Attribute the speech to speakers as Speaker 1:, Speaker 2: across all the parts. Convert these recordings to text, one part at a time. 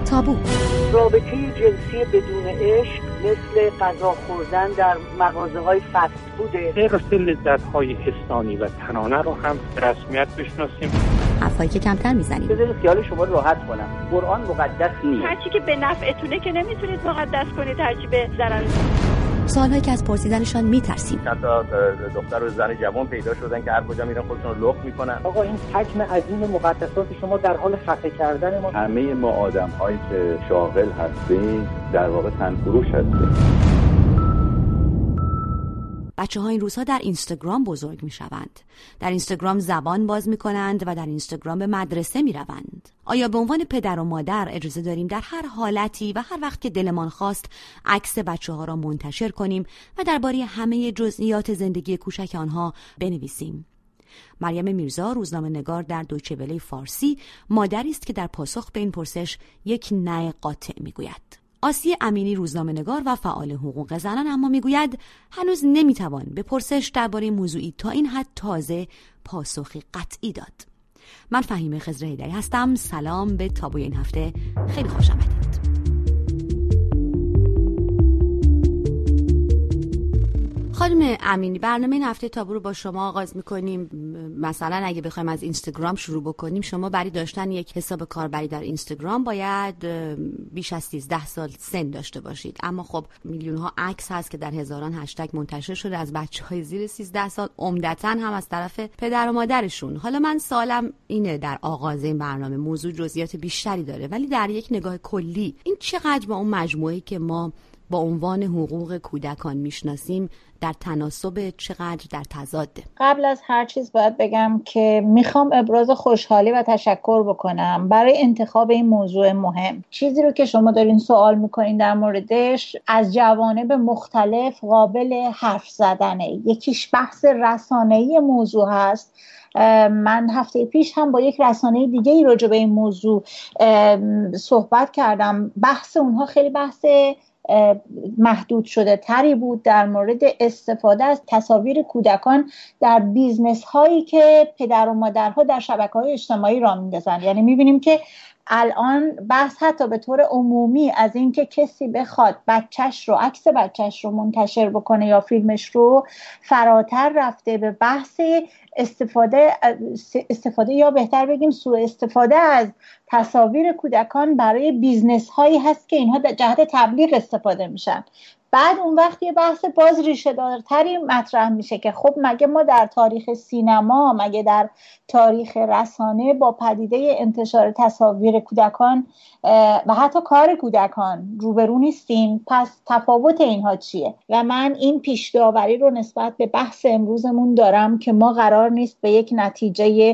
Speaker 1: تابو.
Speaker 2: رابطه جنسی بدون عشق مثل غذا خوردن در مغازه‌های فست فوده.
Speaker 3: قصه لذت‌های حسانی و تنانه رو هم به رسمیت بشناسیم.
Speaker 1: حرفایی که کمتر میزنیم.
Speaker 2: بذارید خیال شما راحت کنم. قرآن مقدس نیست.
Speaker 4: هرچی که به نفعتونه که نمیتونید مقدس کنید، هرچی به ضرر.
Speaker 1: سوالهایی که از پرسیدنشان میترسیم.
Speaker 5: چند تا دختر و زن جوان پیدا شدن که هر کجا میرن خودشون رو لخت میکنن.
Speaker 2: آقا این حجم عظیم مقدسات شما در حال خفه کردن ما.
Speaker 5: همه ما آدم‌هایی که شاغل هستیم در واقع تنفروش هستیم.
Speaker 1: بچه‌ها این روزها در اینستاگرام بزرگ میشوند. در اینستاگرام زبان باز میکنند و در اینستاگرام به مدرسه میروند. آیا به عنوان پدر و مادر اجازه داریم در هر حالتی و هر وقت که دلمان خواست عکس بچه‌ها را منتشر کنیم و درباره همه جزئیات زندگی کوچک آنها بنویسیم؟ مریم میرزا، روزنامه‌نگار در دویچه وله فارسی، مادری است که در پاسخ به این پرسش یک نه قاطع میگوید. آسیه امینی، روزنامه‌نگار و فعال حقوق زنان، اما میگوید هنوز نمیتوان به پرسش درباره موضوعی تا این حد تازه پاسخی قطعی داد. من فهیمه خضر هیدری هستم. سلام به تابوی این هفته. خیلی خوش آمدید. خانم امینی، برنامه این هفته تابو رو با شما آغاز میکنیم. مثلا اگه بخوایم از اینستاگرام شروع بکنیم، شما برای داشتن یک حساب کاربری در اینستاگرام باید بیش از 13 سال سن داشته باشید. اما خب میلیون ها عکس هست که در هزاران هشتگ منتشر شده از بچهای زیر 13 سال، عمدتاً هم از طرف پدر و مادرشون. حالا من سوالم اینه، در آغاز این برنامه موضوع جزئیات بیشتری داره، ولی در یک نگاه کلی این چقدر با اون مجموعه‌ای که ما با عنوان حقوق کودکان میشناسیم در تناسب، چقدر در تضاده؟
Speaker 6: قبل از هر چیز باید بگم که میخوام ابراز خوشحالی و تشکر بکنم برای انتخاب این موضوع مهم. چیزی رو که شما دارین سوال میکنین در موردش از جوانب مختلف قابل حرف زدنه. یکیش بحث رسانه‌ای موضوع هست. من هفته پیش هم با یک رسانه دیگه ای راجع به این موضوع صحبت کردم. بحث اونها خیلی بحث محدود شده تری بود در مورد استفاده از تصاویر کودکان در بیزنس هایی که پدر و مادرها در شبکه‌های اجتماعی راه میندازن. یعنی میبینیم که الان بحث حتی به طور عمومی از این که کسی بخواد عکس بچهش رو منتشر بکنه یا فیلمش رو، فراتر رفته به بحث استفاده یا بهتر بگیم سوء استفاده از تصاویر کودکان برای بیزنس هایی هست که اینها در جهت تبلیغ استفاده میشن. بعد اون وقت یه بحث باز ریشه دارتری مطرح میشه که خب مگه ما در تاریخ سینما، مگه در تاریخ رسانه با پدیده انتشار تصاویر کودکان و حتی کار کودکان روبرو نیستیم؟ پس تفاوت اینها چیه؟ و من این پیش داوری رو نسبت به بحث امروزمون دارم که ما قرار نیست به یک نتیجه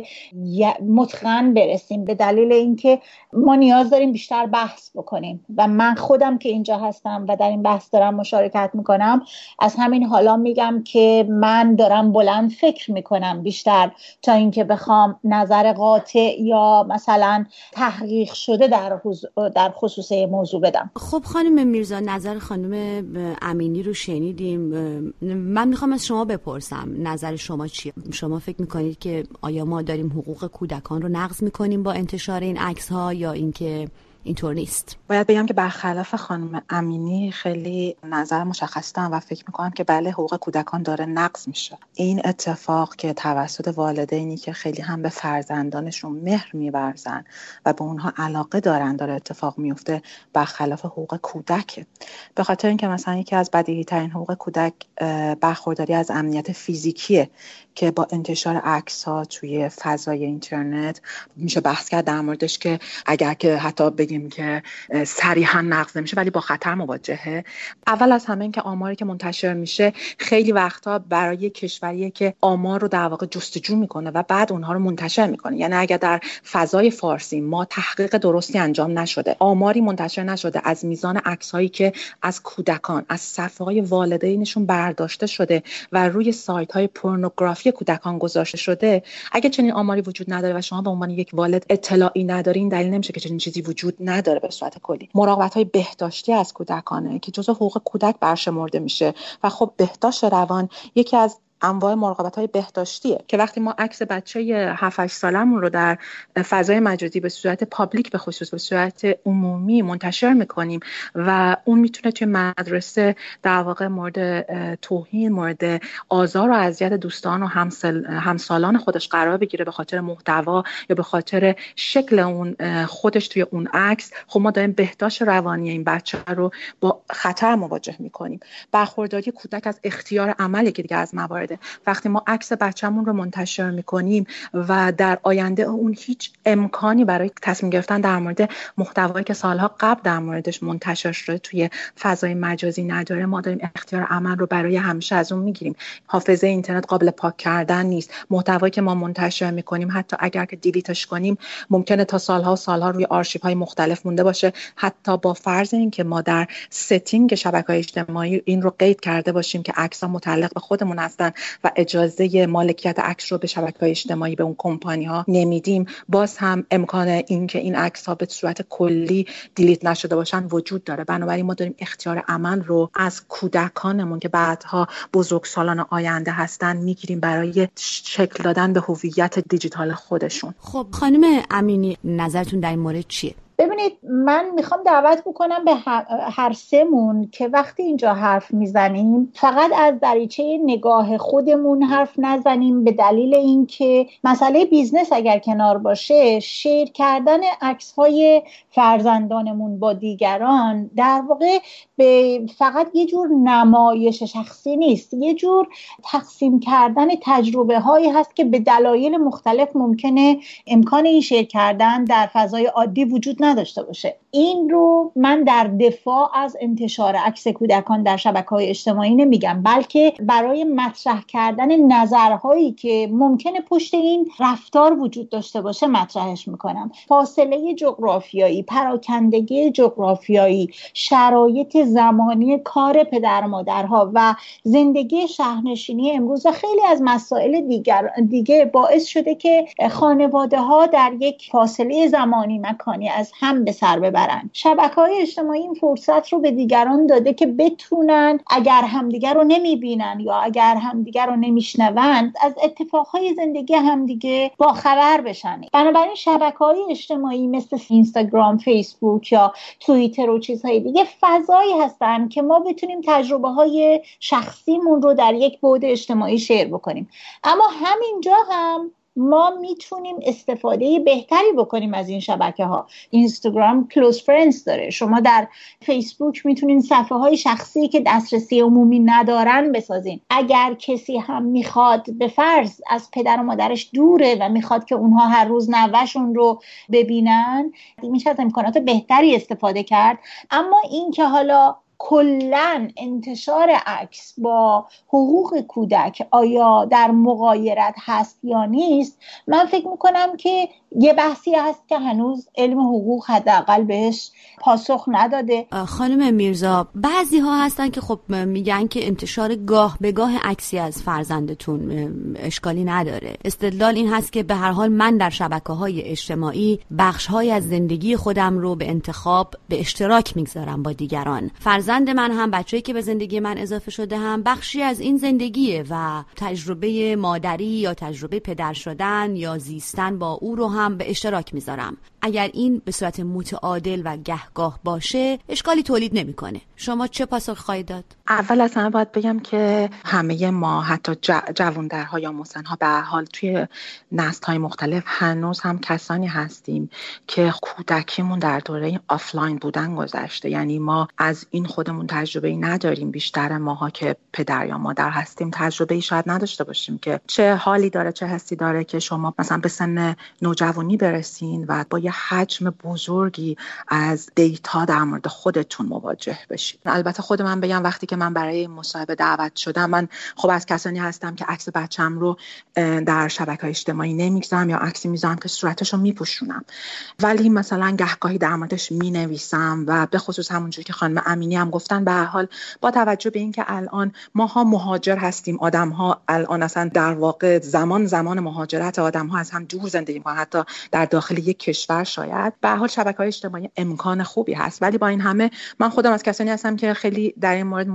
Speaker 6: متقن برسیم، به دلیل اینکه ما نیاز داریم بیشتر بحث بکنیم و من خودم که اینجا هستم و در این بحث دارم مشارکت میکنم، از همین حالا میگم که من دارم بلند فکر میکنم بیشتر تا اینکه بخوام نظر قاطع یا مثلا تحقیق شده در خصوص موضوع بدم.
Speaker 1: خب خانم میرزا، نظر خانم امینی رو شنیدیم. من میخوام از شما بپرسم نظر شما چیه؟ شما فکر میکنید که آیا ما داریم حقوق کودکان رو نقض میکنیم با انتشار این عکس ها یا اینکه اینطور نیست؟
Speaker 7: باید بگم که برخلاف خانم امینی خیلی نظر مشخص دارم و فکر میکنم که بله، حقوق کودکان داره نقض میشه. این اتفاق که توسط والدینی که خیلی هم به فرزندانشون مهر می‌ورزن و به اونها علاقه دارن داره اتفاق میفته، برخلاف حقوق کودک. به خاطر اینکه مثلا یکی از بدیهی ترین حقوق کودک برخورداری از امنیت فیزیکیه که با انتشار عکس‌ها توی فضای اینترنت میشه بحث کرد در موردش که اگر که حتی بگیم که صریحا نقض نمیشه ولی با خطر مواجهه. اول از همه این که آماری که منتشر میشه خیلی وقتا برای کشوریه که آمار رو در واقع جستجو میکنه و بعد اونها رو منتشر میکنه. یعنی اگر در فضای فارسی ما تحقیق درستی انجام نشده، آماری منتشر نشده از میزان عکس‌هایی که از کودکان از صفحه‌های والدینشون برداشته شده و روی سایت‌های پورنوگرافی کودکان گذاشته شده، اگه چنین آماری وجود نداره و شما به عنوان یک والد اطلاعی ندارین، دلیل نمیشه که چنین چیزی وجود نداره. به صورت کلی مراقبت‌های بهداشتی از کودکانه که جزء حقوق کودک برشمرده میشه و خب بهداشت روان یکی از انواع مراقبت‌های بهداشتیه که وقتی ما عکس بچه 7-8 سالمون رو در فضای مجازی به صورت پابلیک به خصوص به صورت عمومی منتشر میکنیم و اون میتونه توی مدرسه در واقع مورد توهین، مورد آزار و اذیت دوستان و همسالان خودش قرار بگیره به خاطر محتوا یا به خاطر شکل اون خودش توی اون عکس، خب ما داریم بهداشت روانی این بچه رو با خطر مواجه میکنیم. برخورداری کودک از اختیار عملی که دیگه از موارده. وقتی ما عکس بچه‌مون رو منتشر میکنیم و در آینده اون هیچ امکانی برای تصمیم گرفتن در مورد محتوایی که سالها قبل در موردش منتشر شده توی فضای مجازی نداره، ما داریم اختیار عمل رو برای همیشه از اون میگیریم. حافظه اینترنت قابل پاک کردن نیست. محتوایی که ما منتشر میکنیم حتی اگر که دیلیتش کنیم ممکنه تا سالها و سالها روی آرشیوهای مختلف مونده باشه، حتی با فرض اینکه ما در ستینگ شبکه‌های اجتماعی این رو قید کرده باشیم که عکس‌ها متعلق به خودمون هستن و اجازه مالکیت عکس رو به شبکه‌های اجتماعی به اون کمپانی‌ها نمیدیم، باز هم امکان این که این عکس‌ها به صورت کلی دیلیت نشده باشن وجود داره. بنابراین ما داریم اختیار عمل رو از کودکانمون که بعدها بزرگسالان آینده هستن میگیریم برای شکل دادن به هویت دیجیتال خودشون.
Speaker 1: خب خانم امینی، نظرتون در این مورد چیه؟
Speaker 6: ببینید، من میخوام دعوت بکنم به هر سمون که وقتی اینجا حرف میزنیم فقط از دریچه نگاه خودمون حرف نزنیم، به دلیل اینکه مسئله بیزنس اگر کنار باشه، شیر کردن عکس‌های فرزندانمون با دیگران در واقع به فقط یه جور نمایش شخصی نیست، یه جور تقسیم کردن تجربه هایی هست که به دلایل مختلف ممکنه امکان این شیر کردن در فضای عادی وجود نداشته باشه. این رو من در دفاع از انتشار عکس کودکان در شبکه‌های اجتماعی نمیگم، بلکه برای مطرح کردن نظرهایی که ممکنه پشت این رفتار وجود داشته باشه مطرحش میکنم. فاصله جغرافیایی، پراکندگی جغرافیایی، شرایط زمانی کار پدر و مادرها و زندگی شهرنشینی امروز و خیلی از مسائل دیگه باعث شده که خانواده‌ها در یک فاصله زمانی مکانی از هم به سر ببرن. شبکه‌های اجتماعی این فرصت رو به دیگران داده که بتونن اگر همدیگر رو نمیبینن یا اگر همدیگر رو نمیشنوند از اتفاقهای زندگی همدیگه با خبر بشن. بنابراین شبکه‌های اجتماعی مثل اینستاگرام، فیسبوک یا توییتر و چیزهای دیگه فضایی هستن که ما بتونیم تجربه‌های شخصیمون رو در یک بعد اجتماعی شیر بکنیم. اما همینجا هم ما میتونیم استفاده بهتری بکنیم از این شبکه ها. اینستاگرام کلوز فرندز داره. شما در فیسبوک میتونین صفحه های شخصی که دسترسی عمومی ندارن بسازین. اگر کسی هم میخواد به فرض از پدر و مادرش دوره و میخواد که اونها هر روز نوه‌شون رو ببینن، میشه از امکانات بهتری استفاده کرد. اما این که حالا کلاً انتشار عکس با حقوق کودک آیا در مغایرت هست یا نیست، من فکر میکنم که یه بحثی هست که هنوز علم حقوق حداقل بهش پاسخ نداده.
Speaker 1: خانم میرزا، بعضی ها هستن که خب میگن که انتشار گاه به گاه عکسی از فرزندتون اشکالی نداره. استدلال این هست که به هر حال من در شبکه‌های اجتماعی بخش‌های از زندگی خودم رو به انتخاب به اشتراک میگذارم با دیگران. فرزند من هم، بچه‌ای که به زندگی من اضافه شده هم بخشی از این زندگیه و تجربه مادری یا تجربه پدر شدن یا زیستن با او رو هم به اشتراک میذارم. اگر این به صورت متعادل و گهگاه باشه اشکالی تولید نمیکنه. شما چه پاسخ خواهید داد؟
Speaker 7: اول از همه باید بگم که همه ما حتی جوان‌درها یا مسن‌ها به هر حال توی نسل‌های مختلف هنوز هم کسانی هستیم که کودکیمون در دوره آفلاین بودن گذشته. یعنی ما از این خودمون تجربه‌ای نداریم. بیشتر ماها که پدر یا مادر هستیم تجربه‌ای شاید نداشته باشیم که چه حالی داره، چه حسی داره که شما مثلا به سن نوجوانی برسین و با یه حجم بزرگی از دیتا در مورد خودتون مواجه بشید. البته خود من بگم وقتی که من برای مصاحبه دعوت شدم، من خب از کسانی هستم که عکس بچم رو در شبکه‌های اجتماعی نمیگذارم یا عکسی میذارم که صورتشو میپوشونم، ولی مثلا گهگاهی در موردش مینویسم و به خصوص همونجوری که خانم امینی هم گفتن، به هر حال با توجه به اینکه الان ماها مهاجر هستیم، آدم‌ها الان اصلا در واقع زمان مهاجرت آدم‌ها از هم دور زندگی می‌کنن، حتی در داخل یک کشور شاید، به هر حال شبکه‌های اجتماعی امکان خوبی هست. ولی با این همه من خودم از کسانی هستم که خیلی در این مورد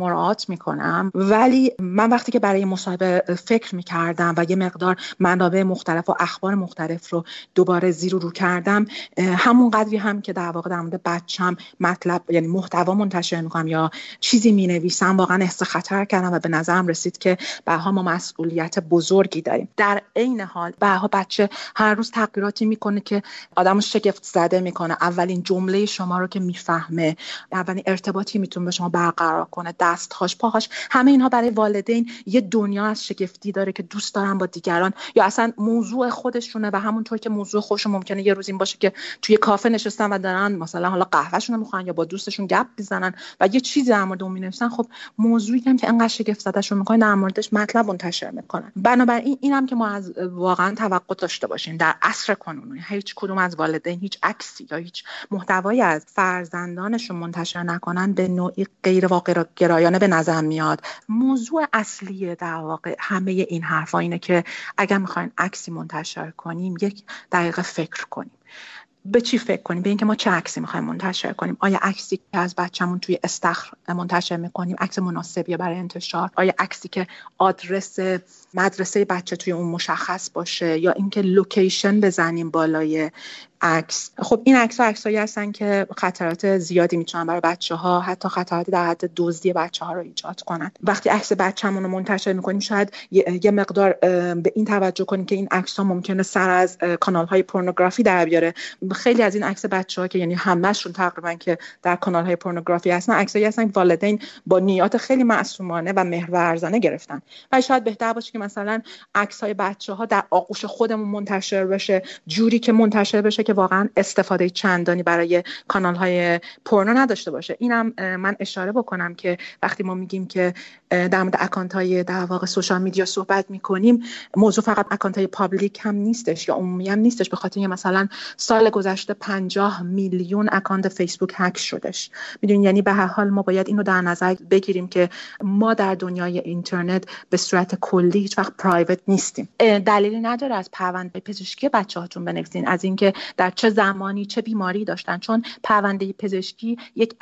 Speaker 7: مراعات میکنم، ولی من وقتی که برای مصاحبه فکر میکردم و یه مقدار منابع مختلف و اخبار مختلف رو دوباره زیر و رو کردم، همون قدری هم که در واقع در مورد بچم مطلب یعنی محتوا منتشر میکنم یا چیزی مینویسم، واقعا احساس خطر کردم و به نظرم رسید که بها ما مسئولیت بزرگی داریم. در عین حال بها بچه هر روز تغییراتی میکنه که آدمو شگفت زده میکنه. اولین جمله شما رو که میفهمه، اولین ارتباطی میتونه با شما برقرار کنه، دستهاش، پاهاش، همه اینها برای والدین یه دنیا از شگفتی داره که دوست دارن با دیگران یا اصلا موضوع خودشونه و همونطور که موضوع خودشون ممکنه یه روز این باشه که توی کافه نشستن و دارن مثلا حالا قهوهشون رو میخورن یا با دوستشون گپ میزنن و یه چیزی در مورد اون مینویسن، خب موضوعی هم که انقدر شگفت زدهشون میکنه در موردش مطلب منتشر میکنن. بنابراین اینم که ما از واقعا توقع داشته باشیم در عصر کنونی هیچ کدوم از والدین هیچ عکسی یا هیچ محتوایی از فرزندانشون منتشر نکنن، به نوعی غیر واقع‌گرایانه به نظر میاد. موضوع اصلی در واقع همه این حرفا اینه که اگر میخواین عکسی منتشر کنیم یک دقیقه فکر کنیم. به چی فکر کنیم؟ به اینکه ما چه عکسی میخوایم منتشر کنیم. آیا عکسی که از بچه‌مون توی استخر منتشر میکنیم عکس مناسبیه برای انتشار؟ آیا عکسی که آدرس مدرسه بچه توی اون مشخص باشه یا اینکه لوکیشن بزنیم بالای عکس؟ خب این عکسایی هستن که خطرات زیادی میتونن برای بچه‌ها، حتی خطراتی در حد دزدی بچه‌ها رو ایجاد کنن. وقتی عکس بچه‌مون رو منتشر میکنیم شاید یه مقدار به این توجه کنیم که این عکس‌ها ممکنه سر از کانال‌های پورنوگرافی در بیاره. خیلی از این عکس بچه‌ها که یعنی همه‌شون تقریبا که در کانال‌های پورنوگرافی هستن، عکسایی هستن که والدین با نیات خیلی معصومانه و مهرورزانه گرفتن. و شاید بهتر باشه که مثلا عکس‌های بچه‌ها در آغوش خودمون منتشر بشه، جوری که منتشر بشه که واقعا استفاده چندانی برای کانال‌های پورنو نداشته باشه. اینم من اشاره بکنم که وقتی ما میگیم که در مورد اکانت‌های در واقع سوشال میدیا صحبت می‌کنیم، موضوع فقط اکانت‌های پابلیک هم نیستش یا عمومی هم نیستش. به خاطر اینکه مثلا سال گذشته 50 میلیون اکانت فیسبوک هک شدش. میدونین، یعنی به هر حال ما باید اینو در نظر بگیریم که ما در دنیای اینترنت به صورت کلی هیچ وقت پرایوت نیستیم. دلیلی نداره از پرونده پزشکی بچه‌هاتون بنویسین، از اینکه در چه زمانی چه بیماری داشتن، چون پرونده پزشکی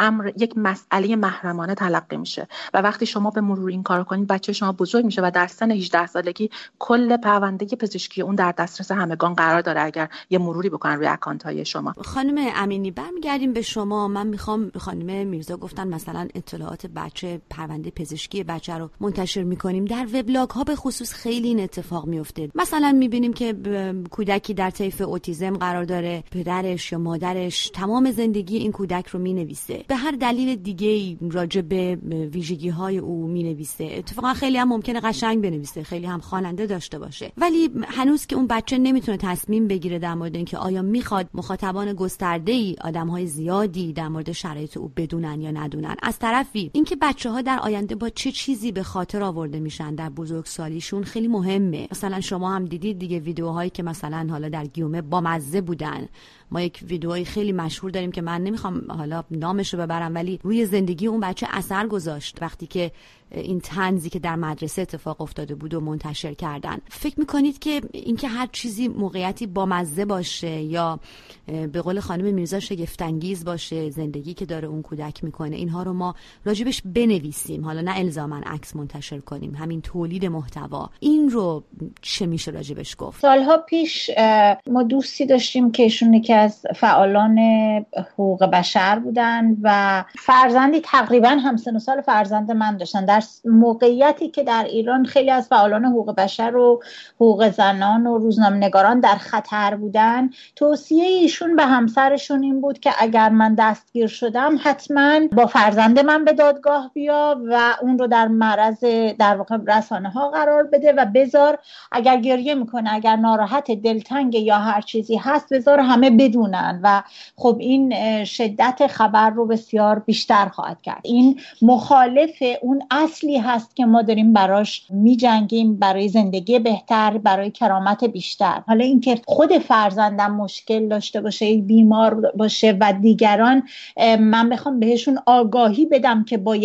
Speaker 7: یک مسئله محرمانه تلقی میشه و وقتی شما به مرور این کارو کنید بچه شما بزرگ میشه و در سن 18 سالگی کل پرونده پزشکی اون در دسترس همگان قرار داره اگر یه مروری بکنن روی اکانت‌های شما.
Speaker 1: خانم امینی، برمیگردیم به شما. من میخوام خانم میرزا گفتن مثلا اطلاعات بچه، پرونده پزشکی بچه رو منتشر میکنیم. در وبلاگ ها به خصوص خیلی این اتفاق میفته. مثلا میبینیم که کودکی در طیف اوتیسم قرار داره، پدرش یا مادرش تمام زندگی این کودک رو مینویسه، به هر دلیل دیگه‌ای راجع به ویژگی‌های او مینویسه. اتفاقا خیلی هم ممکنه قشنگ بنویسه، خیلی هم خواننده داشته باشه، ولی هنوز که اون بچه نمیتونه تصمیم بگیره در مورد اینکه آیا میخواد مخاطبان گسترده‌ای، آدم‌های زیادی در مورد شرایط او بدونن یا ندونن. از طرفی اینکه بچه‌ها در آینده با چه چیزی به خاطر آورده میشن در بزرگسالیشون خیلی مهمه. مثلا شما هم دیدید دیگه ویدیوهایی که مثلا حالا در گیومه با مزه بودن. ما یک ویدیوهای خیلی مشهور داریم که من نمیخوام حالا نامش رو ببرم، ولی روی زندگی اون بچه اثر گذاشت وقتی که این طنزی که در مدرسه اتفاق افتاده بود و منتشر کردن. فکر میکنید که اینکه هر چیزی موقعیتی با مزه باشه یا به قول خانم میرزا شگفت‌انگیز باشه، زندگی که داره اون کودک میکنه، اینها رو ما راجبش بنویسیم، حالا نه الزاماً عکس منتشر کنیم، همین تولید محتوا، این رو چه میشه راجبش گفت؟
Speaker 6: سالها پیش ما دوستی داشتیم که ایشون یکی از فعالان حقوق بشر بودن و فرزندی تقریباً همسن و سال فرزند من داشتن، در موقعیتی که در ایران خیلی از فعالان حقوق بشر و حقوق زنان و روزنامه‌نگاران در خطر بودن. توصیه ایشون به همسرشون این بود که اگر من دستگیر شدم حتما با فرزند من به دادگاه بیا و اون رو در معرض در واقع رسانه ها قرار بده و بذار اگر گریه میکنه، اگر ناراحت، دلتنگ یا هر چیزی هست، بذار همه بدونن و خب این شدت خبر رو بسیار بیشتر خواهد کرد. این مخالف اون اصلی هست که ما داریم براش میجنگیم، برای زندگی بهتر، برای کرامت بیشتر. حالا اینکه خود فرزندم مشکل داشته باشه، بیمار باشه و دیگران من بخوام بهشون آگاهی بدم که با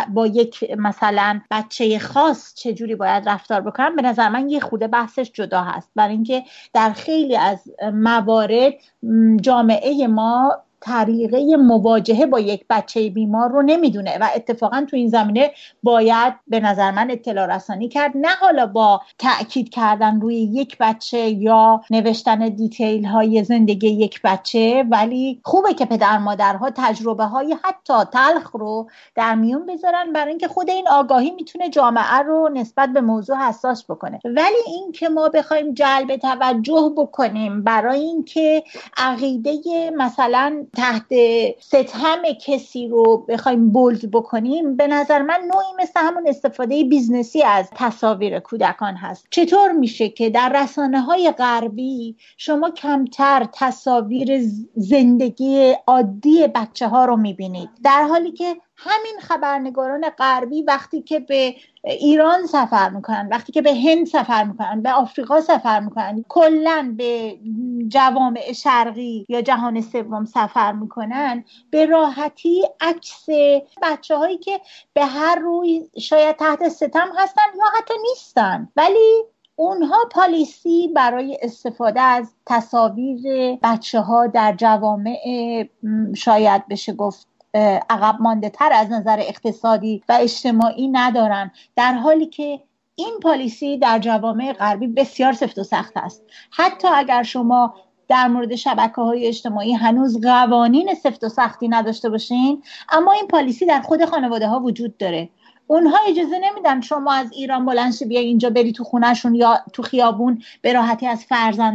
Speaker 6: یک مثلا بچه خاص چجوری باید رفتار بکنم، به نظر من یه خورده بحثش جدا هست. برای اینکه در خیلی از موارد جامعه ما طریقه مواجهه با یک بچه بیمار رو نمیدونه و اتفاقا تو این زمینه باید به نظر من اطلاع رسانی کرد، نه حالا با تأکید کردن روی یک بچه یا نوشتن دیتیل های زندگی یک بچه، ولی خوبه که پدر مادرها تجربه های حتی تلخ رو در میون بذارن، برای اینکه خود این آگاهی میتونه جامعه رو نسبت به موضوع حساس بکنه. ولی این که ما بخوایم جلب توجه بکنیم برای اینکه عقیده مثلا تحت ستم کسی رو بخوایم بولد بکنیم، به نظر من نوعی مثل همون استفاده بیزنسی از تصاویر کودکان هست. چطور میشه که در رسانه‌های غربی شما کمتر تصاویر زندگی عادی بچه‌ها رو میبینید، در حالی که همین خبرنگاران غربی وقتی که به ایران سفر میکنن، وقتی که به هند سفر میکنن، به آفریقا سفر میکنن، کلاً به جوامع شرقی یا جهان سوم سفر میکنن، به راحتی عکس بچه‌هایی که به هر روی شاید تحت ستم هستن یا حتی نیستن، ولی اونها پالیسی برای استفاده از تصاویر بچه‌ها در جوامع شاید بشه گفت عقب مانده تر از نظر اقتصادی و اجتماعی ندارن، در حالی که این پالیسی در جوامع غربی بسیار سفت و سخت است. حتی اگر شما در مورد شبکه‌های اجتماعی هنوز قوانین سفت و سختی نداشته باشین، اما این پالیسی در خود خانواده‌ها وجود داره. اونها اجازه نمیدن شما از ایران بلندشی بیای اینجا بری تو خونهشون یا تو خیابون به راحتی از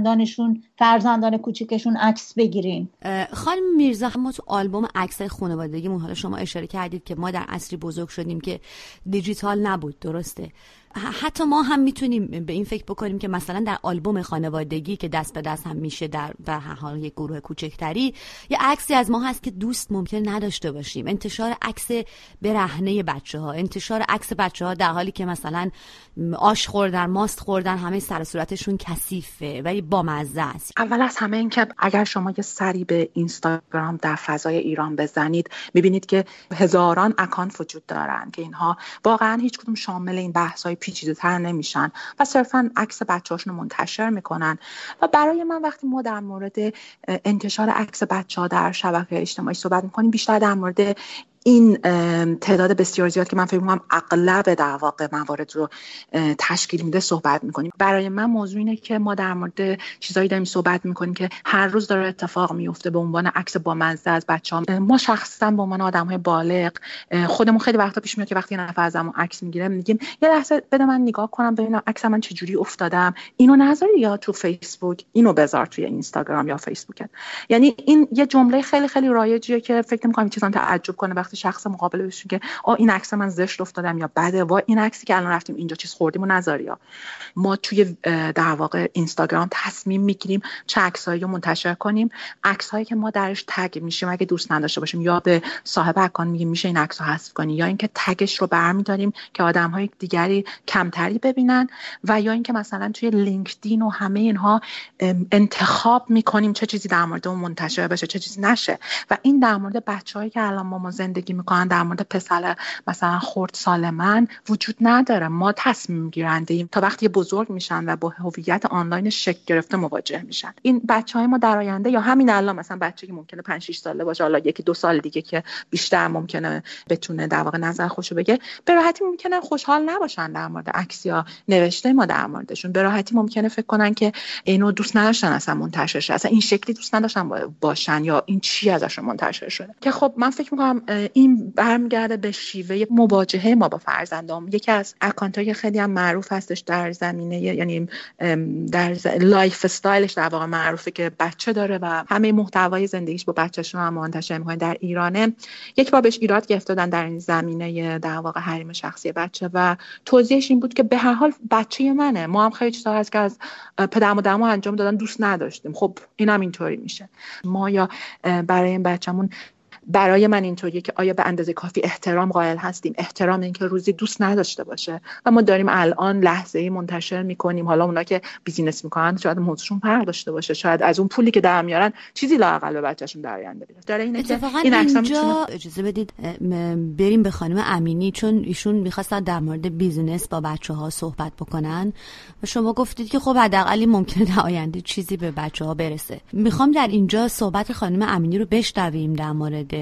Speaker 6: فرزندان کوچیکشون عکس بگیرین.
Speaker 1: خانم میرزا، ما تو آلبوم عکسای خانوادگیمون، حالا شما اشاره کردید که ما در عصری بزرگ شدیم که دیجیتال نبود، درسته؟ حتی ما هم میتونیم به این فکر بکنیم که مثلا در آلبوم خانوادگی که دست به دست هم میشه در هر حال یک گروه کوچکتری، یه عکسی از ما هست که دوست ممکن نداشته باشیم. انتشار عکس برهنه بچه‌ها، انتشار عکس بچه‌ها در حالی که مثلا آش خوردن، ماست خوردن، همه سر و صورتشون کثیفه ولی بامزه است.
Speaker 7: اول از همه این که اگر شما یه سری به اینستاگرام در فضای ایران بزنید، میبینید که هزاران اکانت وجود دارن که اینها واقعا هیچ کدوم شامل این بحث‌های پیچیده‌تر نمیشن و صرفاً عکس بچه‌هاشون رو منتشر میکنن. و برای من وقتی ما در مورد انتشار عکس بچه‌ها در شبکه‌های اجتماعی صحبت میکنیم، بیشتر در مورد این تعداد بسیار زیاد که من فکر می‌کنم اغلب در واقع موارد رو تشکیل میده صحبت میکنیم. برای من موضوع اینه که ما در مورد چیزایی داریم صحبت میکنیم که هر روز داره اتفاق میفته، به عنوان عکس بامزه از بچه‌ها. ما شخصا به عنوان آدم‌های بالغ خودمون خیلی وقتا پیش میاد که وقتی یه نفر ازمون عکس میگیره میگیم یه لحظه بده من نگاه کنم ببینم عکس من چجوری افتادم، اینو نذاری یا تو فیسبوک، اینو بذار توی اینستاگرام یا فیسبوکت. یعنی این یه جمله خیلی خیلی رایجیه که فکر می‌کنم چیزام تعجب کنه وقتی شخص مقابل بشه که این عکس من زشت افتادم یا بده، وا این عکسی که الان رفتیم اینجا چیز خوردیم و نذاری. یا ما توی در واقع اینستاگرام تصمیم میگیریم چه عکسایی رو منتشر کنیم، عکسایی که ما درش تگ میشیم اگه دوست نداشته باشیم، یا به صاحب اکانت میگیم میشه این عکسو حذف کنی، یا اینکه تگش رو برمی‌داریم که آدم‌های دیگری کمتری ببینن، و یا اینکه مثلا توی لینکدین و همه اینها انتخاب میکنیم چه چیزی در مورد اون منتشر بشه چه چیزی نشه. و این در مورد بچه‌هایی که الان ما زندگی میکنن، در مورد پسر مثلا خردسال من وجود نداره. ما تصمیم گیرنده ایم تا وقتی بزرگ میشن و با هویت آنلاین شکل گرفته مواجه میشن. این بچهای ما در آینده یا همین الان مثلا بچه‌ای که ممکنه 5-6 ساله باشه، حالا 1-2 سال دیگه که بیشتر ممکنه بتونه در واقع نظر خودشو بگه، به راحتی ممکنه خوشحال نباشن در مورد عکس یا نوشته ما در موردشون. به راحتی ممکنه فکر کنن که اینو دوست نداشتن اصلا منتشر شه، اصلا این شکلی دوست نداشتن باشن، یا این چی ازشون منتشر شده. که خب من فکر می‌کنم این برمیگرده به شیوه مواجهه ما با فرزندام. یکی از اکانت‌های خیلی هم معروف هستش در زمینه، یعنی در لایف استایلش در واقع معروفه که بچه داره و همه محتوای زندگیش با بچه‌شون هم منتشر می‌کنه در ایرانه. یک بار بهش ایراد گرفته دادن در این زمینه در واقع حریم شخصی بچه و توضیحش این بود که به هر حال بچه منه، ما هم خیلی چیزا هست که از پدر مادرمون انجام دادن دوست نداشتیم، خب اینم اینطوری میشه. ما یا برای این بچه‌مون برای من اینطوریه که آیا به اندازه کافی احترام قائل هستیم، احترام این که روزی دوست نداشته باشه. و ما داریم الان لحظه‌ای منتشر می‌کنیم، حالا اونا که بیزینس می‌کنن شاید موضوعشون فرق داشته باشه، شاید از اون پولی که در میارن چیزی لااقل به بچه‌شون در آینده بیاد. داره اینه که این عکس‌ها
Speaker 1: میتونه. اجازه بدید بریم به خانم امینی، چون ایشون می‌خواستن در مورد بیزینس با بچه‌ها صحبت بکنن و شما گفتید که خب حداقل ممکنه در آینده چیزی به بچه‌ها برسه. میخوام در اینجا صحبت خانم امینی رو بشنویم در مورد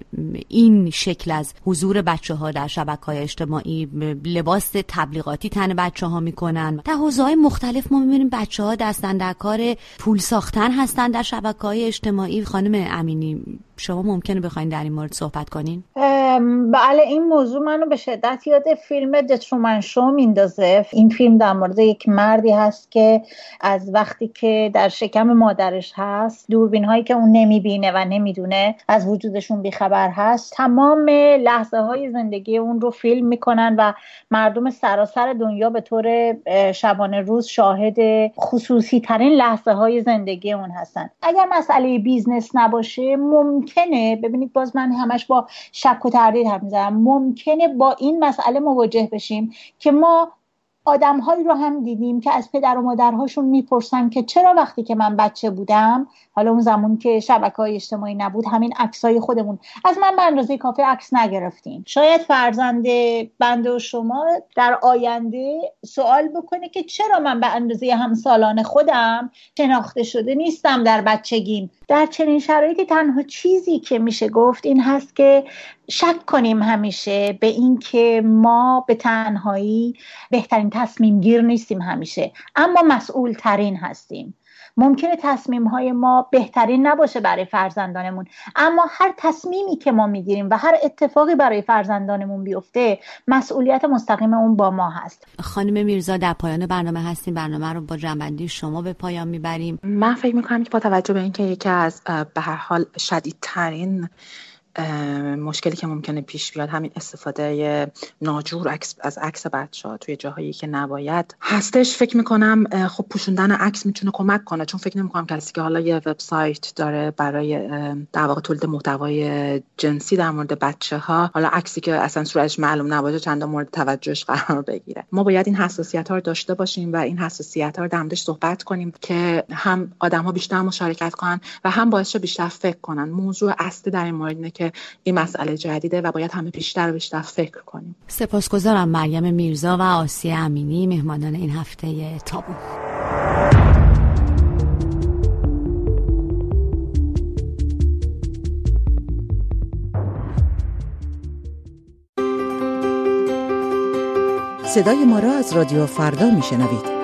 Speaker 1: این شکل از حضور بچه‌ها در شبکه‌های اجتماعی، لباس تبلیغاتی تن بچه‌ها میکنن. در حوزه‌های مختلف ما می‌بینیم بچه‌ها دستن در کار پول ساختن هستن در شبکه‌های اجتماعی. خانم امینی شما ممکنه بخواید در این مورد صحبت کنین؟
Speaker 6: بله، این موضوع منو به شدت یاد فیلم د ترومن شو میندازه. این فیلم در مورد یک مردی هست که از وقتی که در شکم مادرش هست، دوربین هایی که اون نمیبینه و نمیدونه از وجودشون بیخبر هست، تمام لحظه های زندگی اون رو فیلم میکنن و مردم سراسر دنیا به طور شبانه روز شاهد خصوصی ترین لحظه های زندگی اون هستن. اگر مسئله بیزنس نباشه، ممکنه، ببینید باز من همش با شک و تردید حرف میزنم، ممکنه با این مسئله مواجه بشیم که ما آدم‌هایی رو هم دیدیم که از پدر و مادرهاشون میپرسن که چرا وقتی که من بچه بودم، حالا اون زمان که شبکه‌های اجتماعی نبود، همین عکسای خودمون از من به اندازه کافی عکس نگرفتین. شاید فرزند بنده و شما در آینده سوال بکنه که چرا من به اندازه همسالان خودم شناخته شده نیستم در بچگیم. در چنین شرایطی تنها چیزی که میشه گفت این هست که شک کنیم همیشه به این که ما به تنهایی بهترین تصمیم گیر نیستیم همیشه، اما مسئول ترین هستیم. ممکنه تصمیم های ما بهترین نباشه برای فرزندانمون، اما هر تصمیمی که ما میگیریم و هر اتفاقی برای فرزندانمون بیفته، مسئولیت مستقیم اون با ما هست.
Speaker 1: خانم میرزا، در پایان برنامه هستیم. برنامه رو با جنبندی شما به پایان میبریم.
Speaker 7: من فکر میکنم که با توجه به اینکه یکی از به هر حال شدیدترین مشکلی که ممکنه پیش بیاد همین استفاده ناجور از عکس بچه‌ها توی جاهایی که نباید هستش، فکر میکنم خب پوشوندن عکس میتونه کمک کنه، چون فکر نمیکنم کسی که حالا یه وبسایت داره برای در واقع تولید محتوای جنسی در مورد بچه‌ها، حالا عکسی که اصلا صورتش معلوم نباشه چند مورد توجهش قرار بگیره. ما باید این حساسیت‌ها رو داشته باشیم و این حساسیت‌ها رو در موردش صحبت کنیم که هم آدم‌ها بیشتر مشارکت کنن و هم باعث شه بیشتر فکر کنن. موضوع اصلی در این مورد اینه که این مسئله جدیده و باید همه بیشتر فکر کنیم.
Speaker 1: سپاسگزارم مریم میرزا و آسیه امینی، مهمانان این هفته تابو.
Speaker 8: صدای ما را از رادیو فردا میشنوید.